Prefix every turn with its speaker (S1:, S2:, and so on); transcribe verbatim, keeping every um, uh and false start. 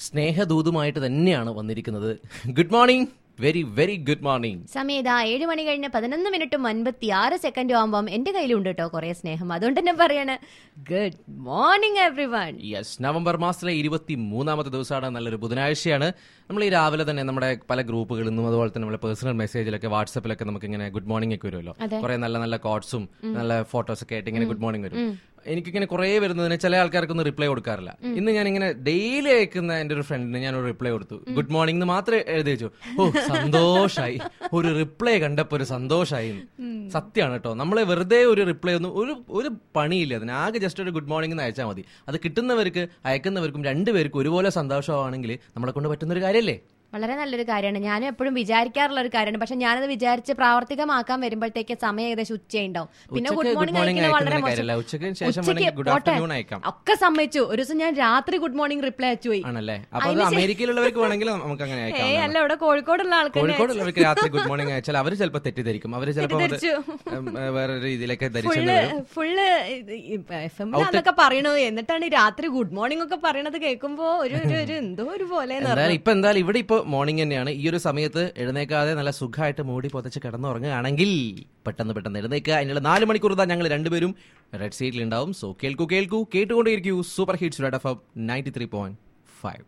S1: സ്നേഹദൂതുമായിട്ട് തന്നെയാണ് വന്നിരിക്കുന്നത്. Good morning, very very good morning.
S2: സമയത്ത് ഏഴ് മണി കഴിഞ്ഞ് പതിനൊന്ന് മിനിറ്റും അൻപത്തി ആറ് സെക്കൻഡും ആകുമ്പോൾ എന്റെ കയ്യിലുണ്ട് കേട്ടോ കുറെ സ്നേഹം. അതുകൊണ്ട് തന്നെ പറയാണ് good morning everyone.
S1: Yes, November മാസത്തിലെ ഇരുപത്തി മൂന്നാമത്തെ ദിവസമാണ്. നല്ലൊരു ബുധനാഴ്ചയാണ്. നമ്മൾ ഈ രാവിലെ തന്നെ നമ്മുടെ പല ഗ്രൂപ്പുകളിൽ നിന്നും അതുപോലെ തന്നെ നമ്മുടെ പേഴ്സണൽ മെസ്സേജിലൊക്കെ വാട്സപ്പിലൊക്കെ നമുക്ക് ഇങ്ങനെ ഗുഡ് മോർണിംഗ് ഒക്കെ വരുമല്ലോ. കുറെ നല്ല നല്ല കോട്സും നല്ല ഫോട്ടോസ് ഒക്കെ ആയിട്ട് ഇങ്ങനെ ഗുഡ് മോർണിംഗ് വരും. എനിക്കിങ്ങനെ കുറെ വരുന്നതിന് ചില ആൾക്കാർക്കൊന്നും റിപ്ലൈ കൊടുക്കാറില്ല. ഇന്ന് ഞാൻ ഇങ്ങനെ ഡെയിലി അയക്കുന്ന എന്റെ ഒരു ഫ്രണ്ടിന് ഞാൻ ഒരു റിപ്ലൈ കൊടുത്തു. ഗുഡ് മോർണിംഗ് എന്ന് മാത്രമേ എഴുതി വെച്ചു. ഓ സന്തോഷായി, ഒരു റിപ്ലൈ കണ്ടപ്പോ ഒരു സന്തോഷായി. സത്യമാണ് കേട്ടോ, നമ്മളെ വെറുതെ ഒരു റിപ്ലൈ ഒന്നും ഒരു ഒരു പണിയില്ല അതിന്. ആകെ ജസ്റ്റ് ഒരു ഗുഡ് മോർണിംഗ് എന്ന് അയച്ചാൽ മതി. അത് കിട്ടുന്നവർക്ക് അയക്കുന്നവർക്കും രണ്ടുപേർക്കും ഒരുപോലെ സന്തോഷമാണെങ്കിൽ നമ്മളെ കൊണ്ട് പറ്റുന്ന ഒരു കാര്യമല്ലേ.
S2: വളരെ നല്ലൊരു കാര്യമാണ്. ഞാനും എപ്പോഴും വിചാരിക്കാറുള്ള ഒരു കാര്യമാണ്. പക്ഷെ ഞാനത് വിചാരിച്ച് പ്രാവർത്തികമാക്കാൻ വരുമ്പോഴത്തേക്ക് സമയം ഏകദേശം ഉച്ചയുണ്ടാവും. പിന്നെ ഗുഡ് മോർണിംഗ് അയക്കുന്നത് വളരെ ഒക്കെ സമ്മതിച്ചു. ഒരു ദിവസം ഞാൻ രാത്രി ഗുഡ് മോർണിംഗ് റിപ്ലൈ അയച്ചു പോയി.
S1: ആണല്ലേ? അമേരിക്കയിലുള്ളവർക്ക് വേണമെങ്കിൽ നമുക്ക് അങ്ങനെ അയക്കാം.
S2: ഏ അല്ല, ഇവിടെ കോഴിക്കോടുള്ള ആൾക്കാർ
S1: കോഴിക്കോടുള്ളവർക്ക് രാത്രി ഗുഡ് മോർണിംഗ് അയച്ചാൽ അവർ ചിലപ്പോൾ തെറ്റിദ്ധരിക്കും. അവർ ചിലപ്പോൾ വേറെ രീതിയിലൊക്കെ
S2: ഫുള്ള് എഫ് എം എന്നൊക്കെ പറയണത്, എന്നിട്ടാണ് രാത്രി ഗുഡ് മോർണിംഗ് ഒക്കെ പറയണത് കേൾക്കുമ്പോ ഒരു ഒരു എന്തോ ഒരു പോലെ.
S1: ഇപ്പൊ എന്തായാലും ഇവിടെ ഇപ്പൊ മോർണിംഗ് തന്നെയാണ്. ഈ ഒരു സമയത്ത് എഴുന്നേക്കാതെ നല്ല സുഖമായിട്ട് മൂടി പൊതച്ച് കിടന്നുറങ്ങുകയാണെങ്കിൽ പെട്ടെന്ന് പെട്ടെന്ന് എഴുന്നേക്കുക. അതിനുള്ള നാല് മണിക്കൂർ താ ഞങ്ങൾ രണ്ടുപേരും റെഡ് സീറ്റിൽ ഉണ്ടാവും. സോ കേൾക്കൂ കേൾക്കൂ കേട്ടുകൊണ്ടേയിരിക്കൂ. Super hits red F M ninety three point